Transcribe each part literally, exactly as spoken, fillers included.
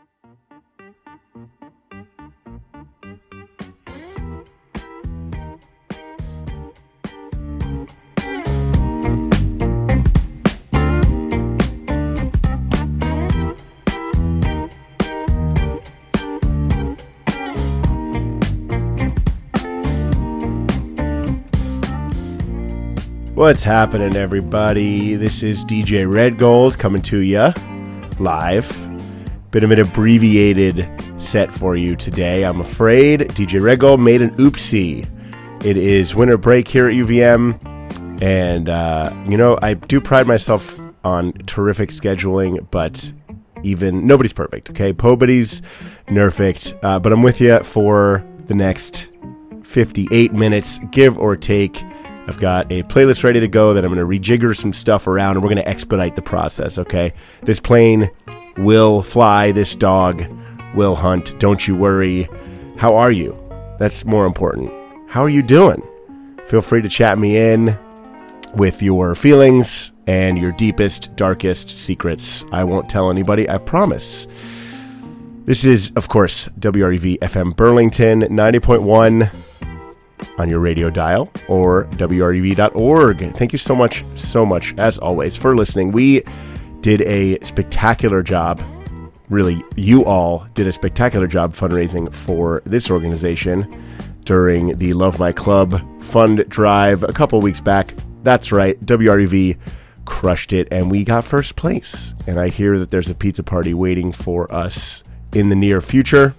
What's happening, everybody? This is D J Red Gold coming to you live. Bit of an abbreviated set for you today, I'm afraid. D J Red Gold made an oopsie. It is winter break here at U V M, and uh, you know, I do pride myself on terrific scheduling, but even nobody's perfect. Okay, nobody's nerfect, uh, but I'm with you for the next fifty-eight minutes, give or take. I've got a playlist ready to go that I'm going to rejigger some stuff around, and we're going to expedite the process, okay? This plane will fly. This dog will hunt. Don't you worry. How are you? That's more important. How are you doing? Feel free to chat me in with your feelings and your deepest, darkest secrets. I won't tell anybody, I promise. This is, of course, W R E V F M Burlington, ninety point one on your radio dial, or W R E V dot org. Thank you so much, so much, as always, for listening. We did a spectacular job. Really, you all did a spectacular job fundraising for this organization during the Love My Club fund drive a couple weeks back. That's right, W R E V crushed it, and we got first place. And I hear that there's a pizza party waiting for us in the near future.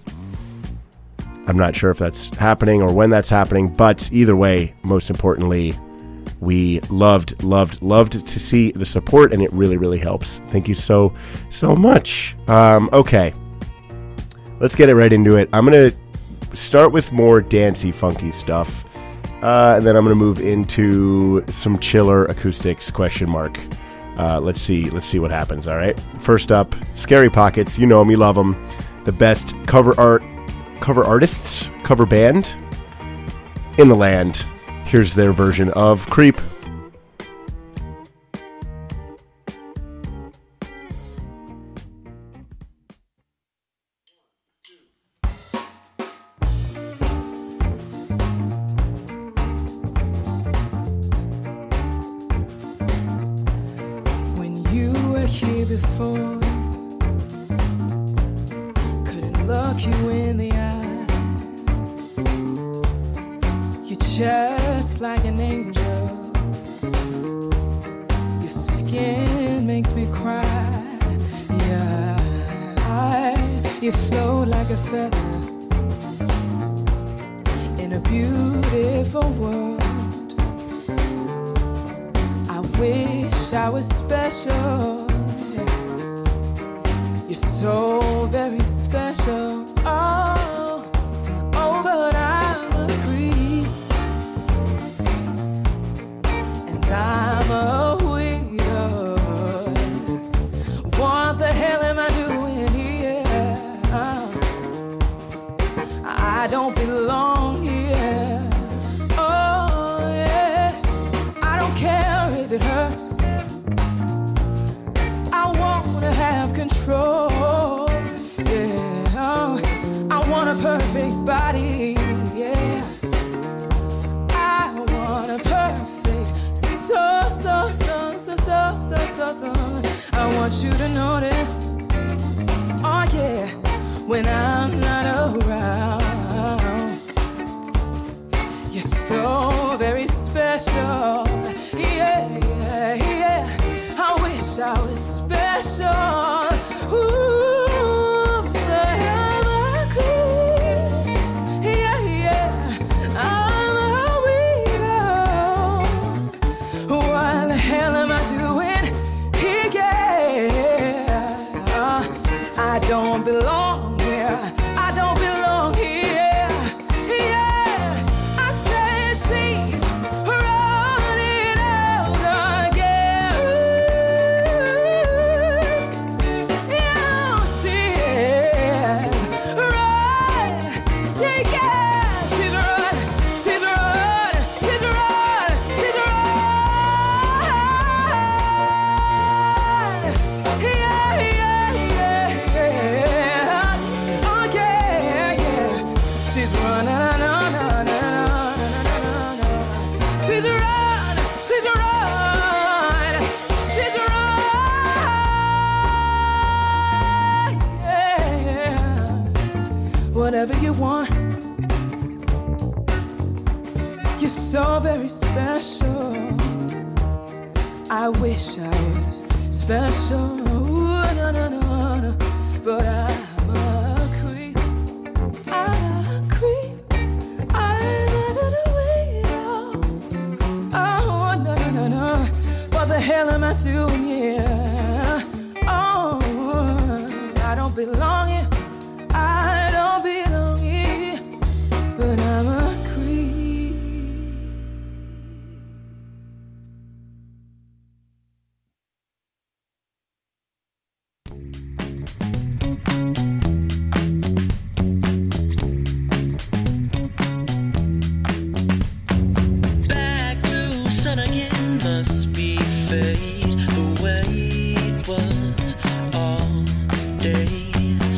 I'm not sure if that's happening or when that's happening, but either way, most importantly, we loved, loved, loved to see the support, and it really, really helps. Thank you so, so much. Um, okay, let's get it right into it. I'm going to start with more dancey, funky stuff, uh, and then I'm going to move into some chiller acoustics, question mark. Uh, let's see, let's see what happens, all right? First up, Scary Pockets. You know them, you love them. The best cover art cover artists, cover band in the land. Here's their version of Creep. When you were here before, couldn't look you in the eye. Just like an angel, your skin makes me cry. Yeah, I, you float like a feather in a beautiful world. I wish I was special. You're so very special. Oh, oh, but I'm a creep. I'm a weirdo. What the hell am I doing here? I don't belong here. Oh yeah, I don't care if it hurts. I wanna have control. Yeah, I want a perfect body. Yeah, I want a perfect. So, so, so, so, so, so, so, so I want you to notice, oh yeah, when I'm not around, you're so very special. Yeah, yeah, yeah, I wish I was special. Ooh, but I'm a queen. Yeah, yeah, I'm a weirdo. What the hell am I doing here? Yeah, I don't belong here. I don't belong here. Yeah, I said she's running whatever you want. You're so very special. I wish I was special. Ooh, no, no, no, no. But I'm a creep. I'm a creep. I'm a little way off. Oh, no, no, no, no. What the hell am I doing here? Oh, I don't belong here. I don't belong here. But I'm a creep. The way it was all day.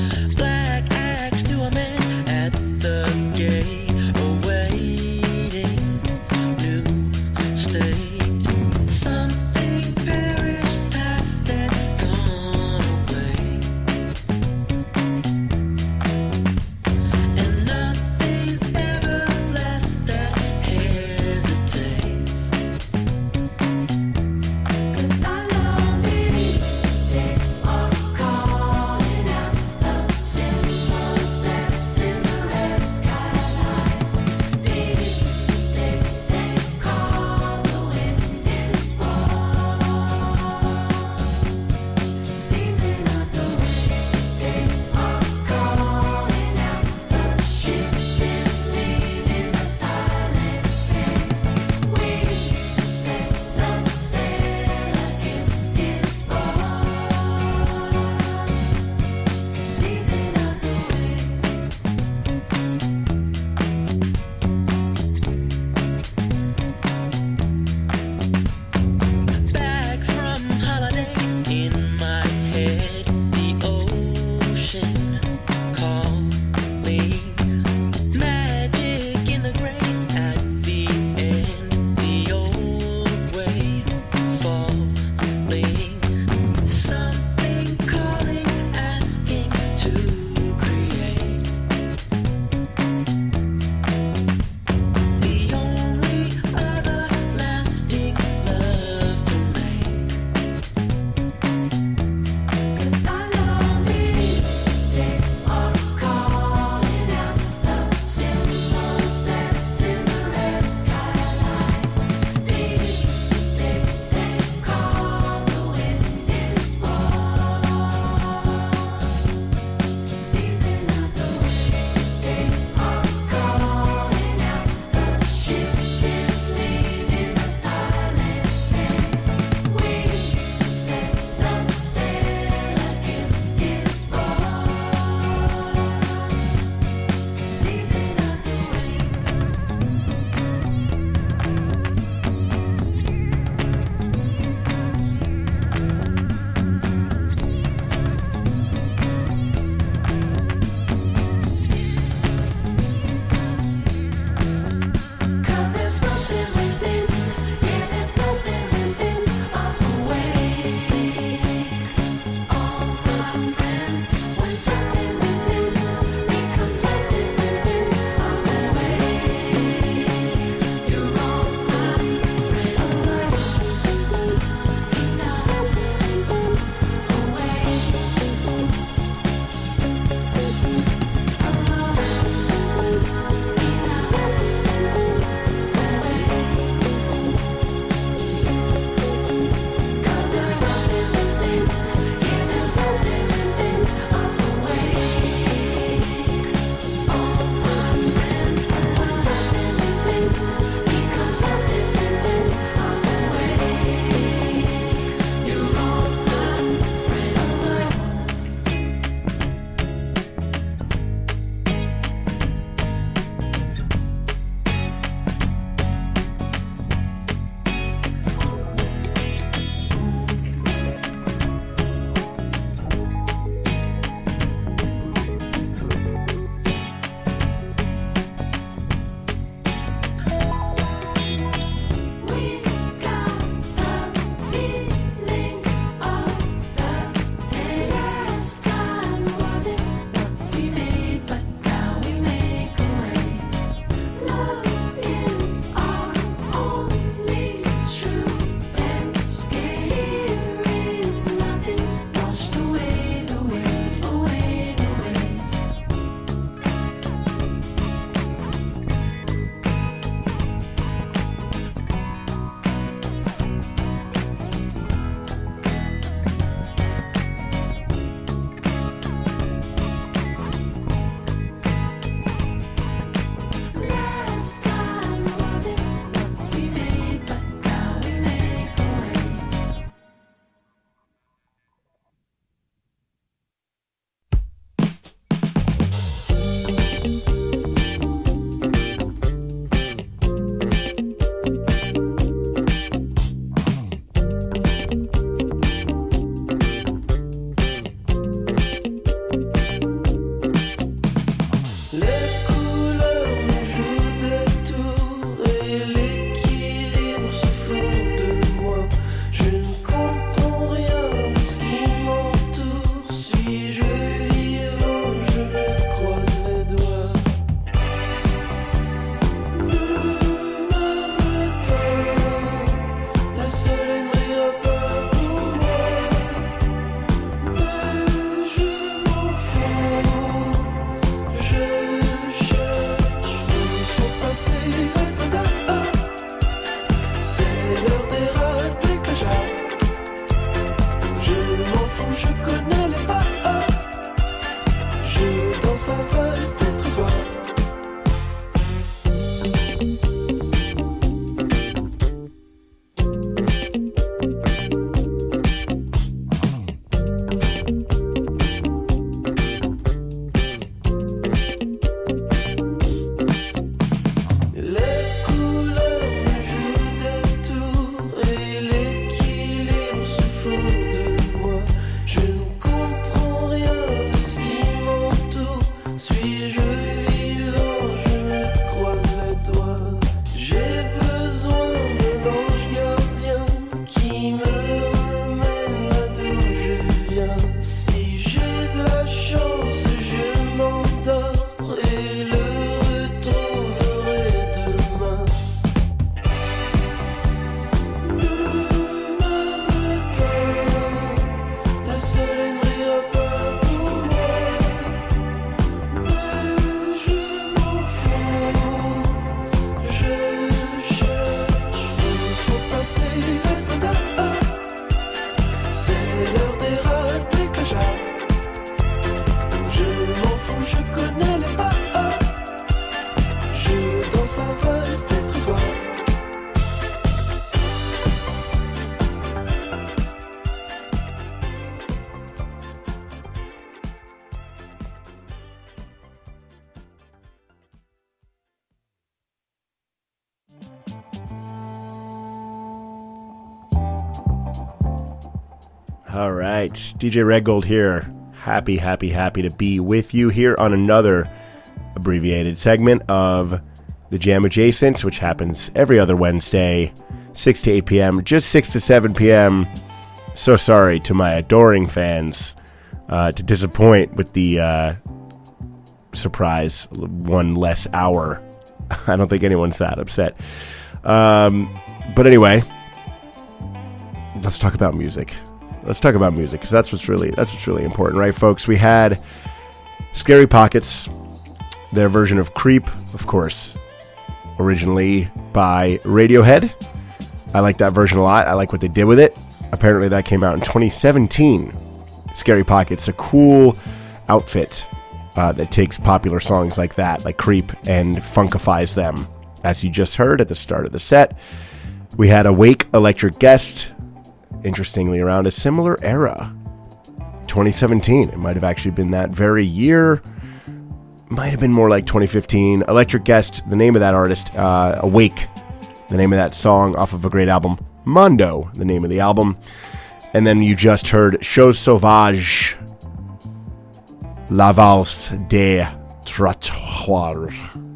All right, D J Red Gold here. Happy, happy, happy to be with you here on another abbreviated segment of the Jam Adjacent, which happens every other Wednesday, six to eight p.m., just six to seven p.m. So sorry to my adoring fans uh, to disappoint with the uh, surprise one less hour. I don't think anyone's that upset. Um, but anyway, let's talk about music. Let's talk about music, because that's what's really that's what's really important, right, folks? We had Scary Pockets, their version of Creep, of course, originally by Radiohead. I like that version a lot. I like what they did with it. Apparently that came out in twenty seventeen. Scary Pockets, a cool outfit uh, that takes popular songs like that, like Creep, and funkifies them. As you just heard at the start of the set, we had Awake Electric Guest, interestingly around a similar era, twenty seventeen. It might have actually been that very year. Might have been more like twenty fifteen. Electric Guest, the name of that artist. uh, Awake, the name of that song off of a great album. Mondo, the name of the album. And then you just heard Chose Sauvage, La Valse des Trottoirs.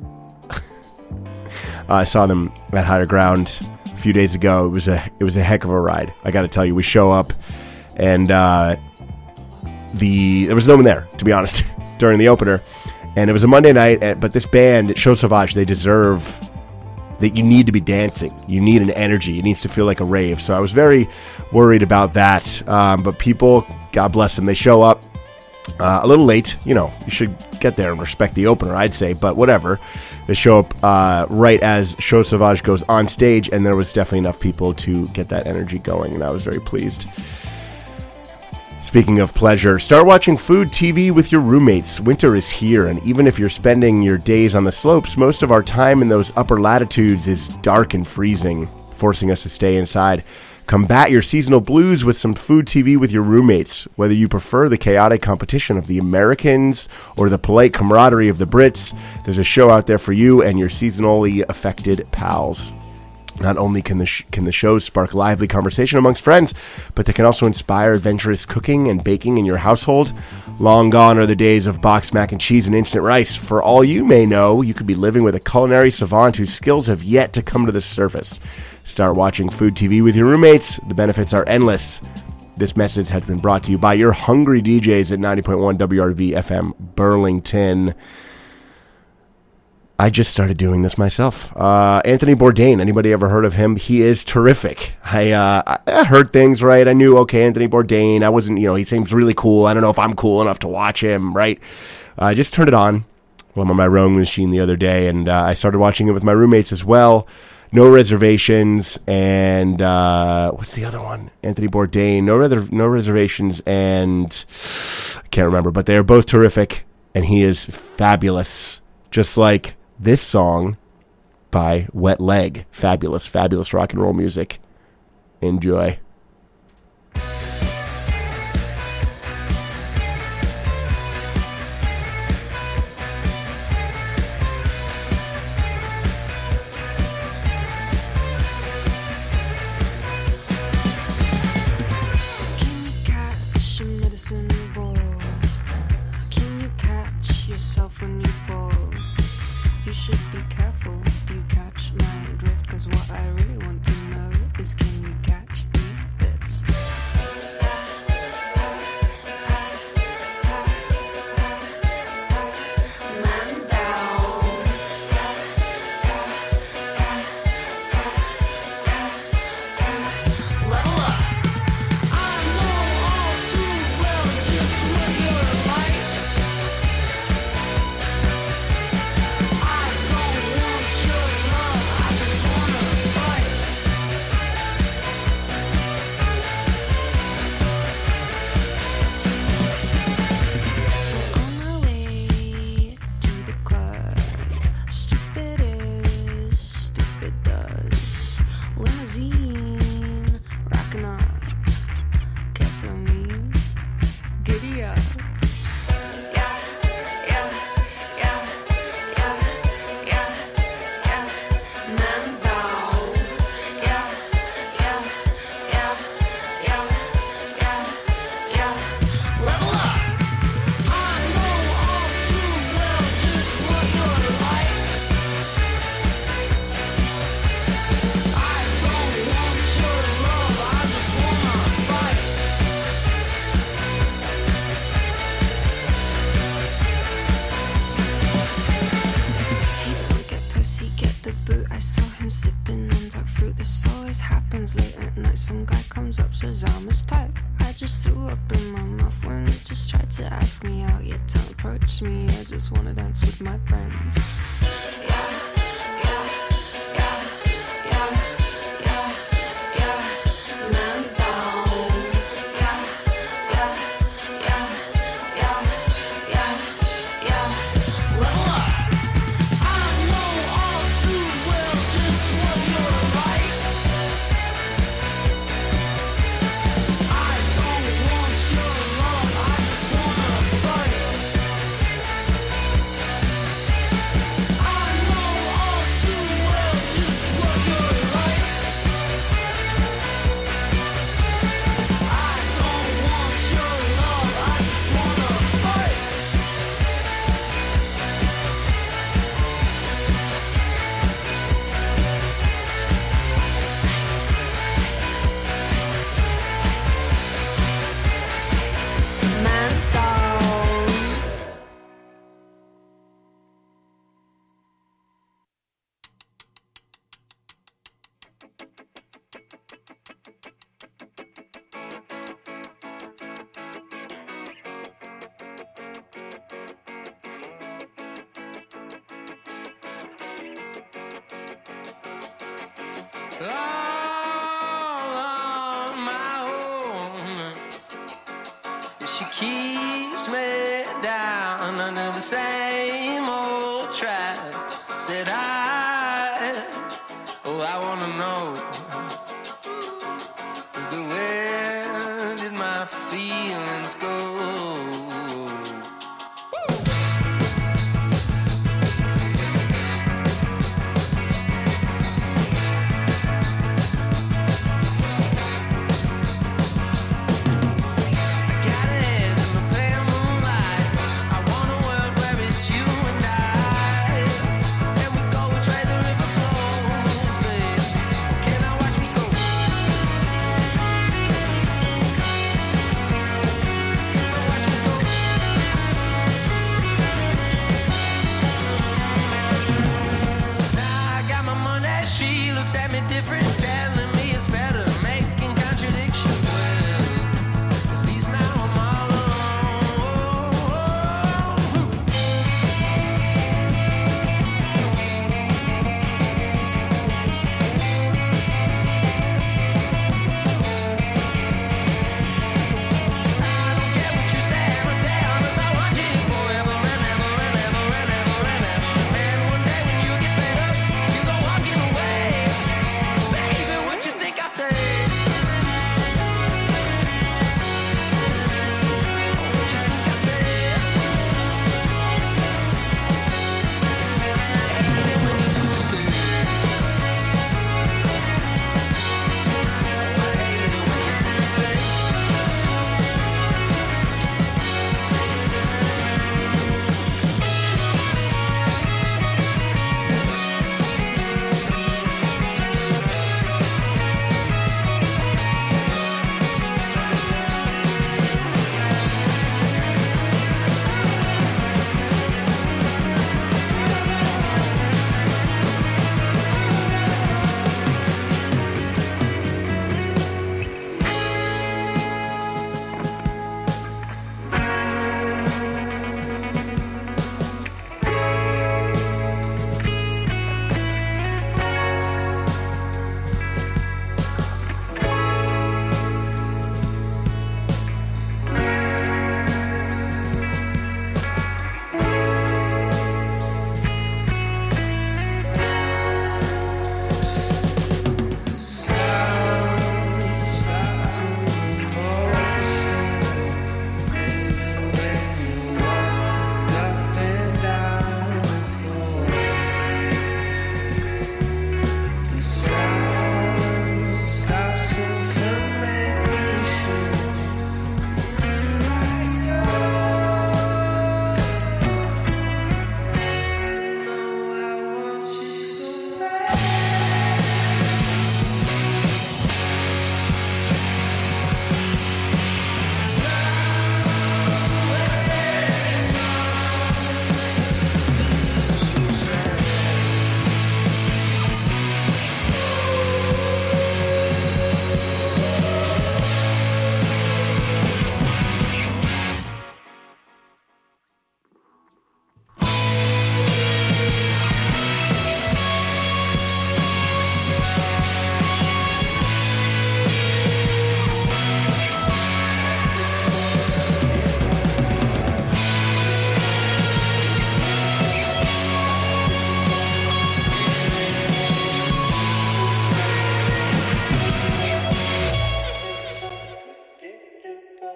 I saw them at Higher Ground a few days ago. It was a it was a heck of a ride. I got to tell you, we show up, and uh, the there was no one there, to be honest, during the opener, and it was a Monday night. And, but this band, Chose Sauvage, they deserve that. You need to be dancing. You need an energy. It needs to feel like a rave. So I was very worried about that. Um, but people, God bless them, they show up uh, a little late. You know, you should get there and respect the opener, I'd say. But whatever. They show up uh, right as Chose Sauvage goes on stage, and there was definitely enough people to get that energy going, and I was very pleased. Speaking of pleasure, start watching food T V with your roommates. Winter is here, and even if you're spending your days on the slopes, most of our time in those upper latitudes is dark and freezing, forcing us to stay inside. Combat your seasonal blues with some food T V with your roommates. Whether you prefer the chaotic competition of the Americans or the polite camaraderie of the Brits, there's a show out there for you and your seasonally affected pals. Not only can the sh- can the shows spark lively conversation amongst friends, but they can also inspire adventurous cooking and baking in your household. Long gone are the days of boxed mac and cheese and instant rice. For all you may know, you could be living with a culinary savant whose skills have yet to come to the surface. Start watching food T V with your roommates. The benefits are endless. This message has been brought to you by your hungry D Js at ninety point one W R V F M Burlington. I just started doing this myself. Uh, Anthony Bourdain, anybody ever heard of him? He is terrific. I, uh, I heard things, right? I knew, okay, Anthony Bourdain. I wasn't, you know, he seems really cool. I don't know if I'm cool enough to watch him, right? I just turned it on while I'm on my rowing machine the other day, and uh, I started watching it with my roommates as well. No Reservations, and uh, what's the other one? Anthony Bourdain. No, Re- no Reservations, and I can't remember, but they are both terrific, and he is fabulous, just like this song by Wet Leg. Fabulous, fabulous rock and roll music. Enjoy. What I really want to know is, can you catch these just threw up in my mouth when you just tried to ask me out. Yet don't approach me, I just wanna dance with my friends. Yeah. All on my own. She keeps me down under the same old trap. Said I, oh, I wanna know, where did my feelings go? Watch me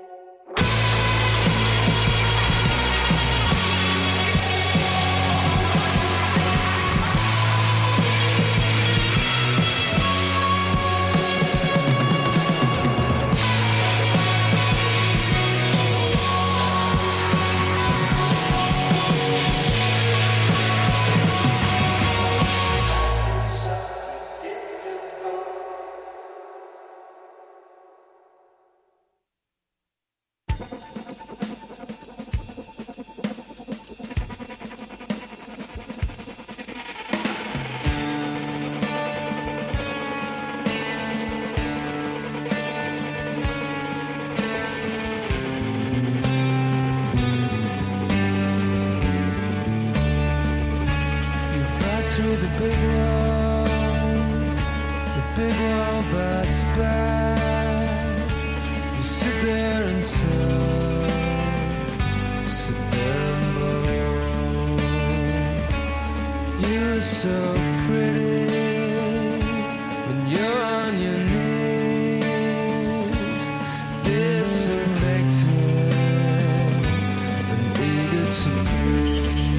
Through the big wall, the big wall bites back. You sit there and sob, sit there and blow. You're so pretty when you're on your knees, disinfected and eager to breathe.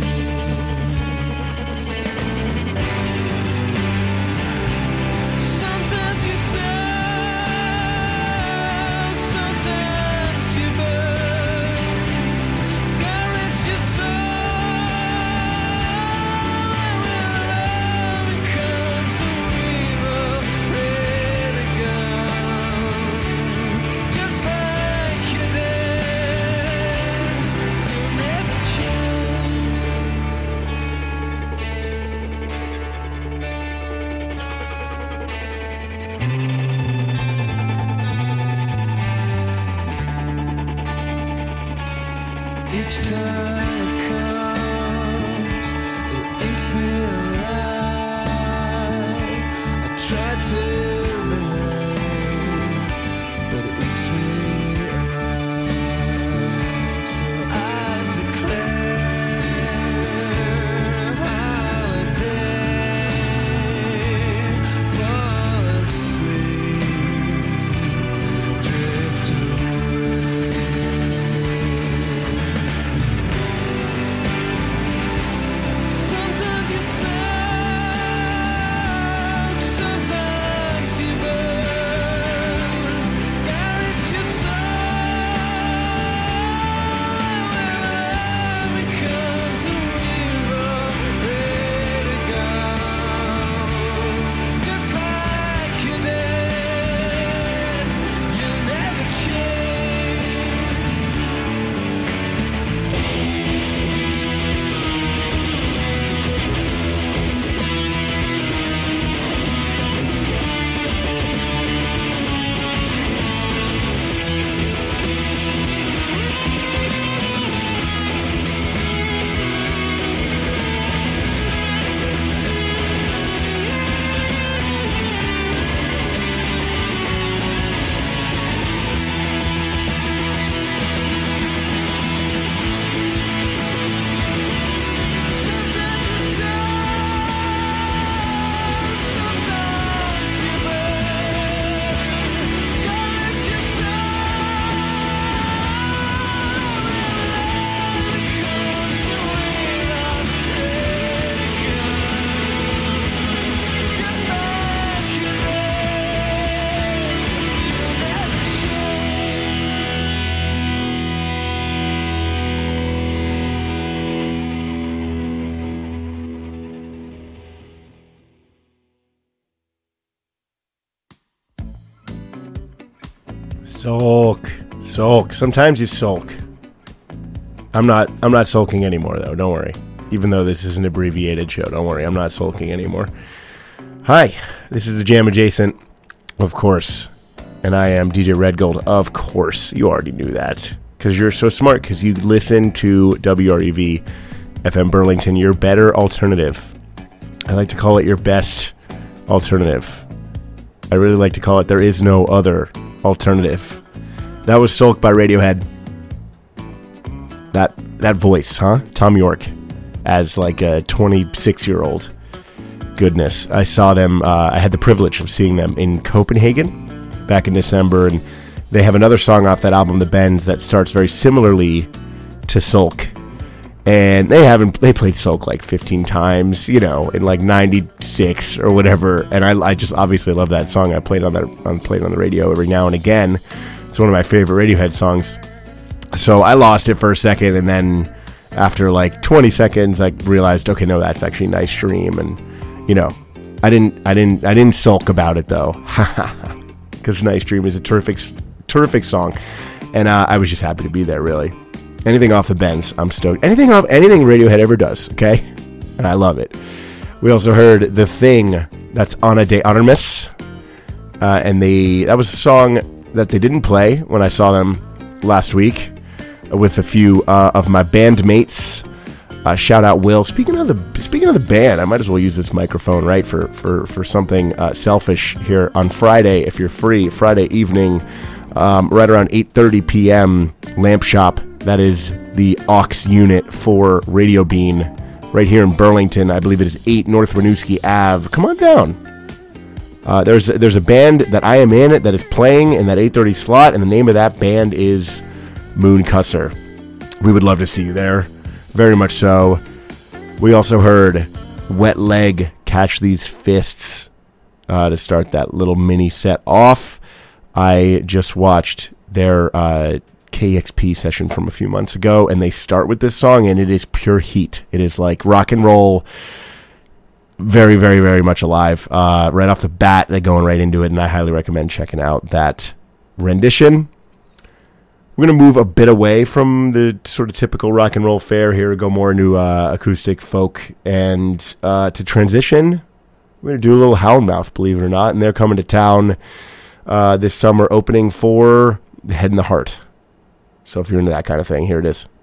Each time it comes, it eats me alive. I try to relate, but it eats me alive. So I declare holiday, fall asleep, drift away. Sometimes you suck, sometimes you burn. God, it's just so when love becomes a river, let it go. Just like you did, you never Sulk. Sulk. Sometimes you sulk. I'm not I'm not sulking anymore though, don't worry. Even though this is an abbreviated show, don't worry, I'm not sulking anymore. Hi, this is the Jam Adjacent, of course. And I am D J Red Gold, of course. You already knew that. Because you're so smart, because you listen to W R E V F M Burlington, your better alternative. I like to call it your best alternative. I really like to call it there is no other alternative. That was Sulk by Radiohead. That that voice, huh? Tom York as like a twenty-six-year-old. Goodness. I saw them, uh, I had the privilege of seeing them in Copenhagen back in December, and they have another song off that album, The Bends, that starts very similarly to Sulk. And they haven't, they played Sulk like fifteen times, you know, in like ninety-six or whatever. And I, I just obviously love that song. I played on that, on played on the radio every now and again. It's one of my favorite Radiohead songs. So I lost it for a second, and then after like twenty seconds, I realized, okay, no, that's actually Nice Dream. And, you know, I didn't, I didn't, I didn't sulk about it though. Because Nice Dream is a terrific, terrific song. And uh, I was just happy to be there, really. Anything off the Bends, I'm stoked. Anything off anything Radiohead ever does, okay? And I love it. We also heard The Thing, that's Ana de Armas. Uh, and they that was a song that they didn't play when I saw them last week with a few uh, of my bandmates. Uh, shout out Will. Speaking of the speaking of the band, I might as well use this microphone, right, for, for, for something uh, selfish here on Friday, if you're free, Friday evening, um, right around eight thirty p.m., Lamp Shop. That is the aux unit for Radio Bean right here in Burlington. I believe it is eight North Winooski Avenue. Come on down. Uh, there's, there's a band that I am in that is playing in that eight thirty slot, and the name of that band is Mooncusser. We would love to see you there. Very much so. We also heard Wet Leg, Catch These Fists uh, to start that little mini set off. I just watched their uh, K X P session from a few months ago, and they start with this song, and it is pure heat. It is like rock and roll, very, very, very much alive. Uh, right off the bat, they're going right into it, and I highly recommend checking out that rendition. We're going to move a bit away from the sort of typical rock and roll fare here, go more into uh, acoustic folk, and uh, to transition, we're going to do a little Howlmouth, believe it or not, and they're coming to town uh, this summer, opening for The Head and the Heart. So if you're into that kind of thing, here it is.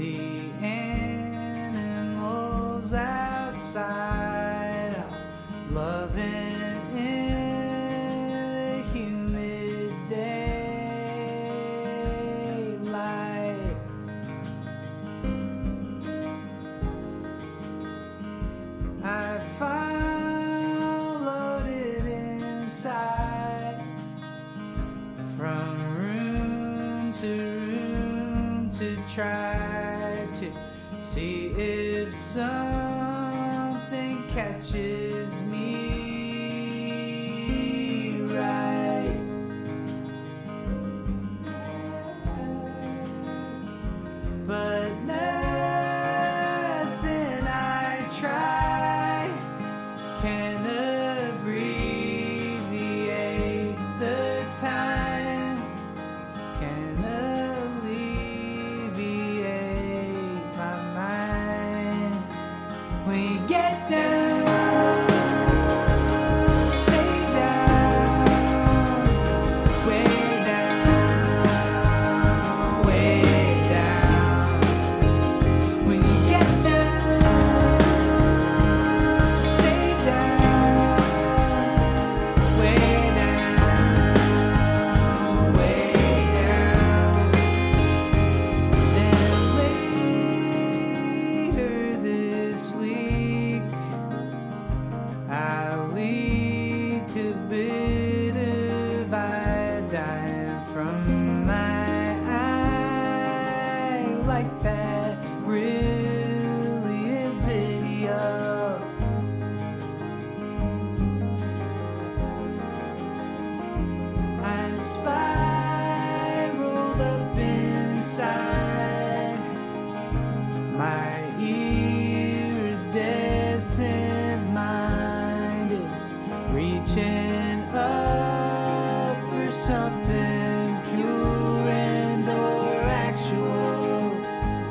the animals outside are loving in the humid daylight. I followed it inside, from room to room, to try to see if something catches me right. But nothing I try can abbreviate the time, can alleviate my mind. When you get down, stay down, way down, way down. When you get down, stay down, way down, way down. Then later this week, I leak a bit of iodine from my eye, like that brilliant video. I'm spiraled up inside. My iridescent mind is reaching up for something pure and or actual.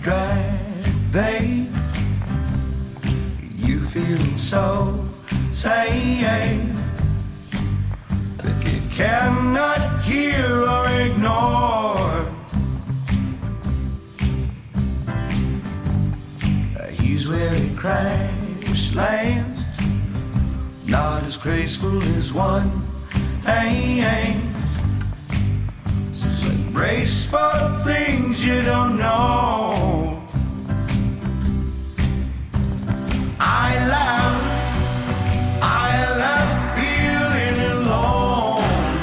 drag, babe. You feel so safe that you cannot hear or ignore. He's where he crash lands, not as graceful as one hands. So say brace for things you don't know. I love, I love feeling alone.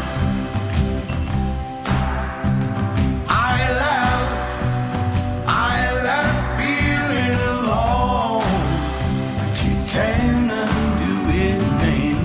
I love, I love feeling alone. But you can't undo it, man.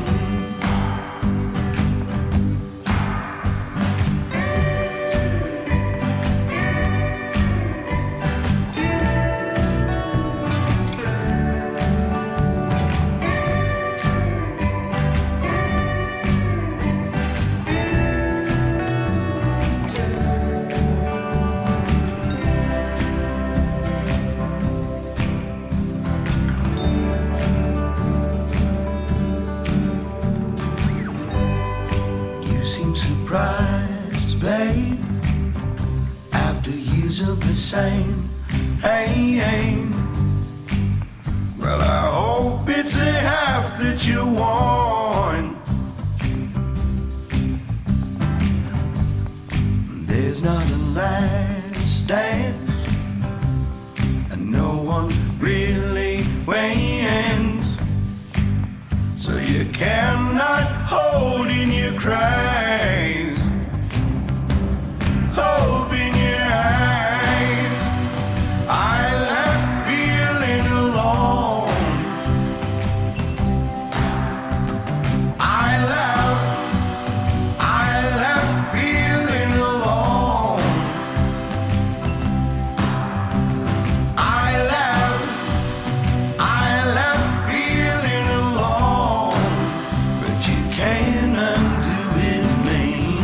Surprised, babe, after years of the same aim. Well, I hope it's a half that you want. There's not a last dance, and no one really wins. So you cannot hold in your cries, hope in your eyes. I left feeling alone. I left, I left feeling alone. I left, I left feeling alone. But you can't undo it, man.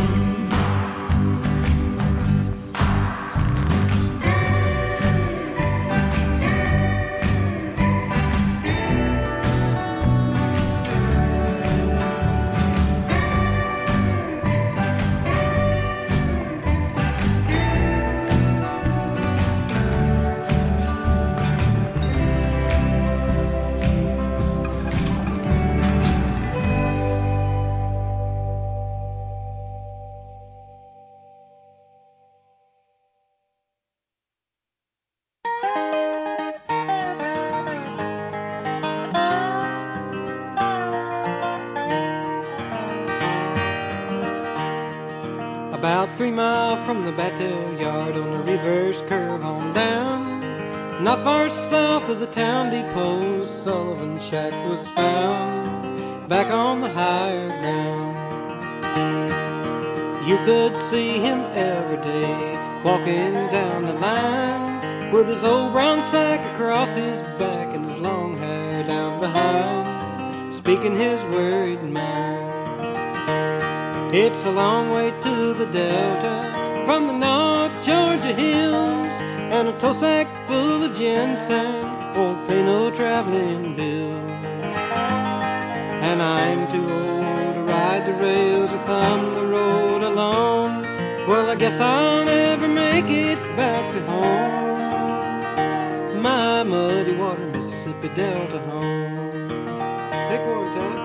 About three mile from the Battelle Yard on a reverse curve on down, not far south of the town depot, Sullivan's shack was found, back on the higher ground. You could see him every day, walking down the line, with his old brown sack across his back and his long hair down behind, speaking his worried mind. It's a long way to the Delta from the North Georgia hills, and a tow sack full of ginseng won't pay no traveling bill. And I'm too old to ride the rails or thumb the road alone. Well, I guess I'll never make it back to home, my muddy water Mississippi Delta home. Take one, Ted.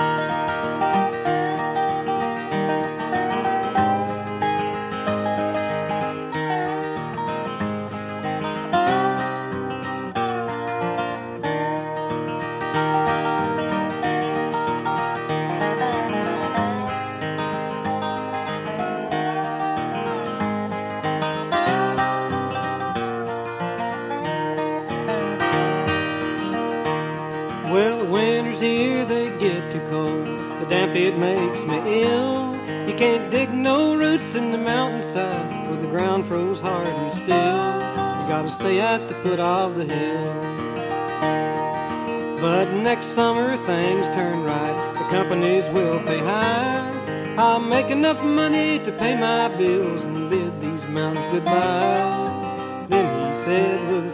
Well, the winters here, they get too cold. The damp, it makes me ill. You can't dig no roots in the mountainside with the ground froze hard and still. You gotta stay at the foot of the hill. But next summer things turn right. The companies will pay high. I'll make enough money to pay my bills and bid these mountains goodbye. Then he said with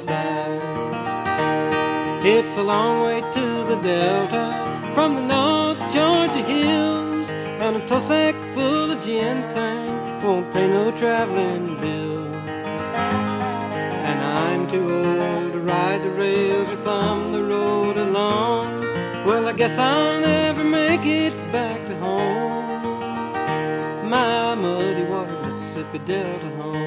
It's a long way to the Delta from the North Georgia hills, and a tow sack full of ginseng won't pay no traveling bill. And I'm too old to ride the rails or thumb the road along. Well, I guess I'll never make it back to home, my muddy water Mississippi Delta home.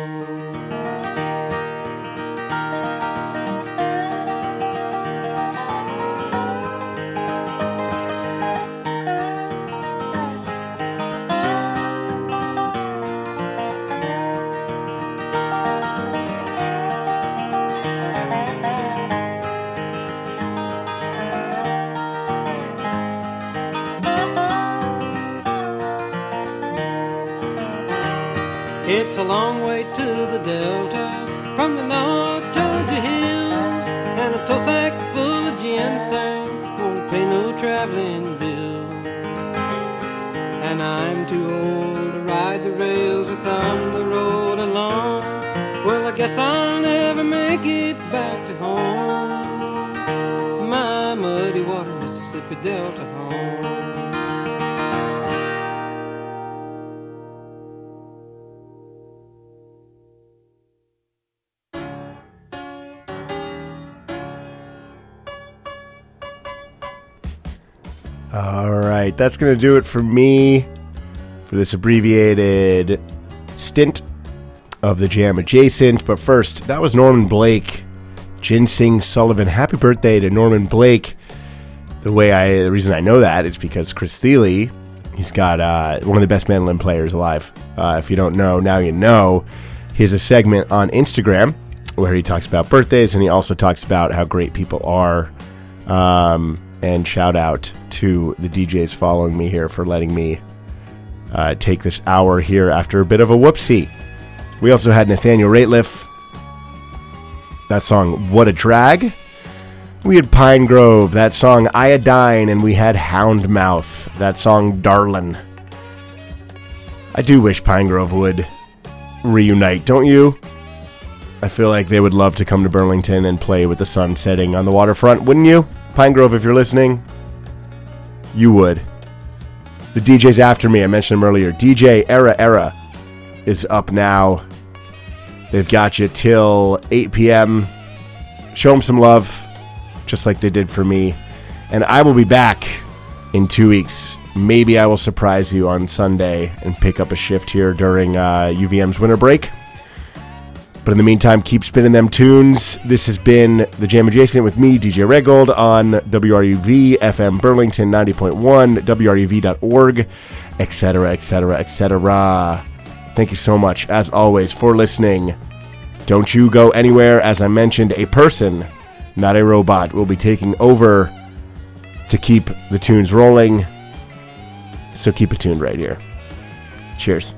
It's a long way to the Delta from the North Georgia hills, and a tow sack full of ginseng won't pay no traveling bill. And I'm too old to ride the rails or thumb the road along. Well, I guess I'll never make it back to home, my muddy water Mississippi Delta home. All right, that's going to do it for me for this abbreviated stint of the Jam Adjacent. But first, that was Norman Blake, Ginseng Sullivan. Happy birthday to Norman Blake. The way I, the reason I know that is because Chris Thile, he's got uh, one of the best mandolin players alive. Uh, if you don't know, now you know. He has a segment on Instagram where he talks about birthdays, and he also talks about how great people are. Um... And shout out to the D Js following me here for letting me uh, take this hour here after a bit of a whoopsie. We also had Nathaniel Rateliff. That song, What a Drag. We had Pine Grove. That song, Iodine. And we had Houndmouth. That song, Darlin'. I do wish Pine Grove would reunite, don't you? I feel like they would love to come to Burlington and play with the sun setting on the waterfront, wouldn't you? Pine Grove, if you're listening, you would. The D Js after me, I mentioned them earlier. D J Era Era is up now. They've got you till eight p.m. Show them some love, just like they did for me. And I will be back in two weeks. Maybe I will surprise you on Sunday and pick up a shift here during uh, U V M's winter break. But in the meantime, keep spinning them tunes. This has been the Jam Adjacent with me, D J Redgold, on W R U V F M Burlington ninety point one, W R U V dot org, et cetera, et cetera, et cetera. Thank you so much, as always, for listening. Don't you go anywhere. As I mentioned, a person, not a robot, will be taking over to keep the tunes rolling. So keep it tuned right here. Cheers.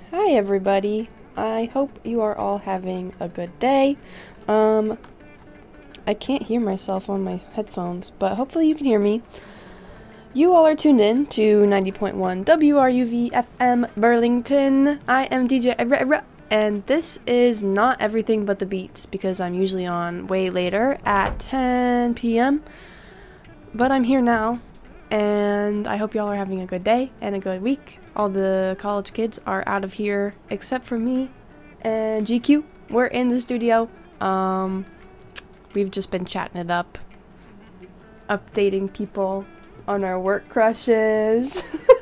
Hi everybody. I hope you are all having a good day. Um, I can't hear myself on my headphones, but hopefully you can hear me. You all are tuned in to ninety point one W R U V F M Burlington. I am D J Re- and this is not Everything But the Beats because I'm usually on way later at ten p.m. But I'm here now, and I hope y'all are having a good day and a good week. All the college kids are out of here except for me and G Q. We're in the studio. Um, we've just been chatting it up, updating people on our work crushes.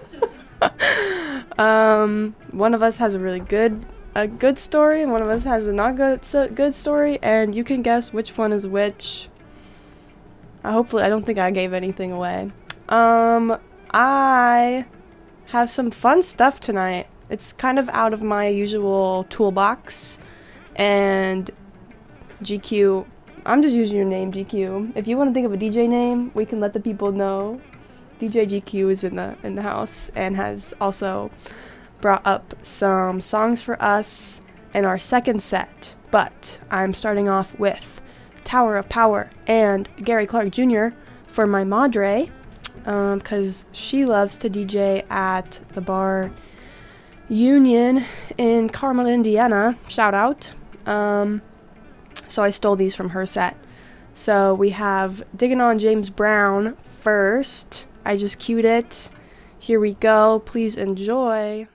um, one of us has a really good a good story, and one of us has a not good so good story, and you can guess which one is which. Uh, hopefully, I don't think I gave anything away. Um, I have some fun stuff tonight. It's kind of out of my usual toolbox, and G Q, I'm just using your name, G Q. If you want to think of a D J name, we can let the people know. D J G Q is in the in the house and has also brought up some songs for us in our second set. But I'm starting off with Tower of Power and Gary Clark Junior for my madre, because um, she loves to D J at the bar Union in Carmel, Indiana. Shout out. Um, so I stole these from her set. So we have Digging on James Brown first. I just queued it. Here we go. Please enjoy.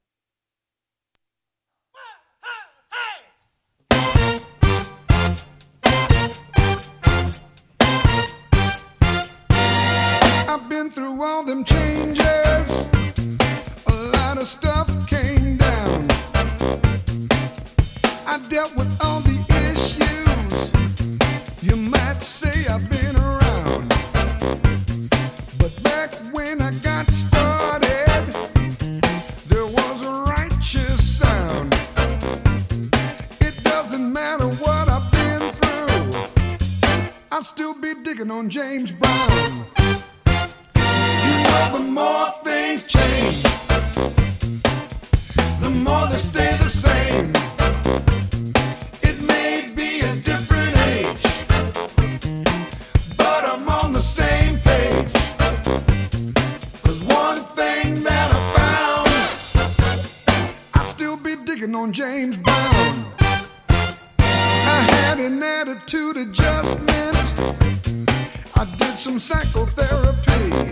I've been through all them changes. A lot of stuff came down. I dealt with all the issues. You might say I've been around. But back when I got started, there was a righteous sound. It doesn't matter what I've been through, I'll still be digging on James Brown. The more things change, the more they stay the same. It may be a different age, but I'm on the same page. 'Cause one thing that I found, I'll still be digging on James Brown. I had an attitude adjustment. I did some psychotherapy.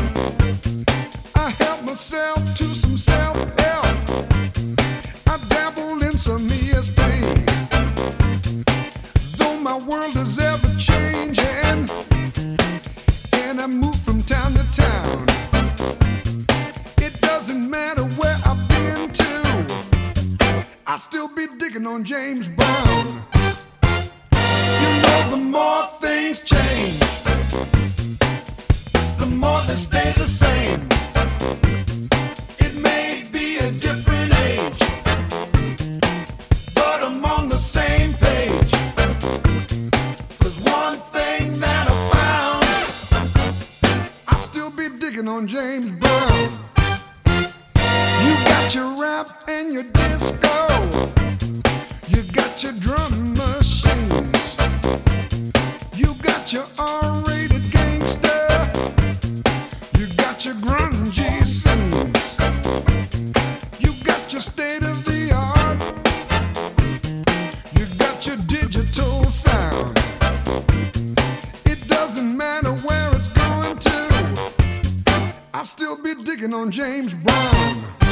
I helped myself to some self-help. I dabbled in some E S P. Though my world is ever changing, and I move from town to town, it doesn't matter where I've been to, I'll still be digging on James Brown. You know, the more things change, the more they stay the same. It may be a different age, but I'm on the same page. 'Cause one thing that I found, I'll still be digging on James Brown. You got your rap and your disco, you got your drum machines, you got your R-rated gangster, you got your grungy scenes, you got your state of the art, you got your digital sound. It doesn't matter where it's going to, I'll still be digging on James Brown.